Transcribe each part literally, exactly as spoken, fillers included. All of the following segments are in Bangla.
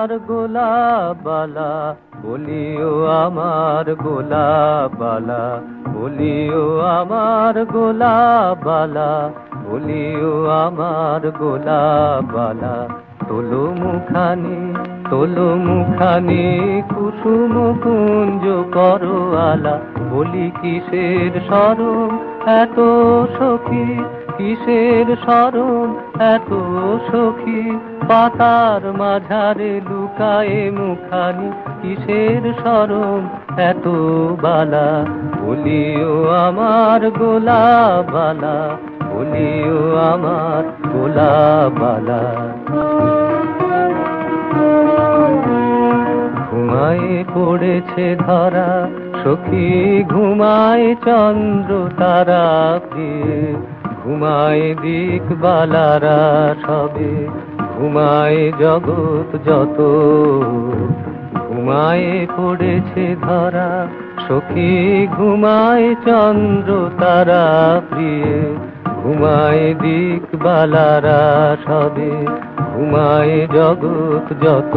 আমার গোলাপবালা, বলিও আমার গোলাপবালা, বলিও আমার গোলাপবালা, বলিও আমার গোলাপবালা। তোলো মুখানি, তোলো মুখানি, কুসুম কুঞ্জ করো আলা। বলি কিসের শরম এত সখী, কিসের শরম এত সখী, পাতার মাঝারে লুকায়ে মুখানি। কিসের শরম এত বালা, বলিও আমার গোলাপবালা, বলিও আমার গোলাপবালা। ঘুমায় পড়েছে ধরা সখী, ঘুমায় চন্দ্র তারা প্রিয়ে, ঘুমায় দিকবালারা সবে, ঘুমায় জগৎ যত। ঘুমায় পড়েছে ধরা সখী, ঘুমায় চন্দ্র তারা প্রিয়ে, ঘুমায় দিকবালারা সবে, ঘুমায় জগৎ যত।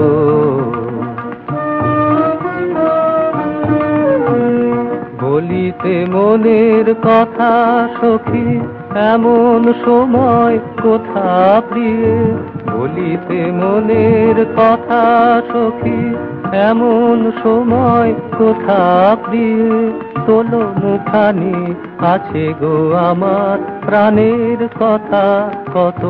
বলিতে মনের কথা সখী, এমন সময় কোথা প্রিয়ে, বলিতে মনের কথা সখী, এমন সময় কোথা প্রিয়ে। তোলো মুখানি, আছে গো আমার প্রাণের কথা কত।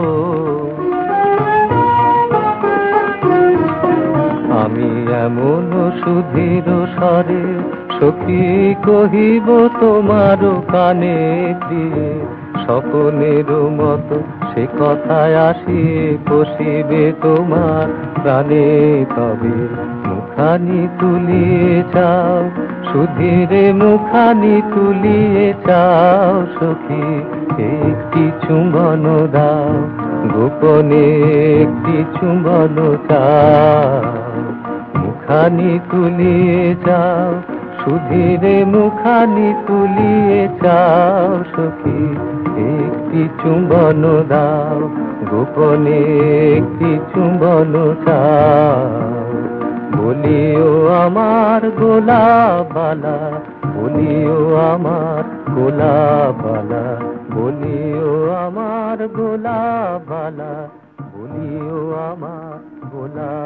আমি এমন সুধীর স্বরে সখী কহিব তোমার কানে দিয়ে, স্বপনের মতো সে কথায় আসিয়ে বসিবে তোমার প্রাণে। তবে মুখানি তুলিয়ে চাও, সুধীরে মুখানি তুলিয়ে চাও সখী, একটি চুম্বন দাও, গোপনে একটি চুম্বন চাও। মুখানি তুলিয়ে চাও, সুধীরে মুখানি তুলিয়ে চাও সখী, একটি চুম্বন দাও, গোপনে একটি চুম্বন চাও। বলিও আমার গোলাপবালা, বলিও আমার গোলাপবালা, বলিও আমার গোলাপবালা, বলিও আমার গোলাপ।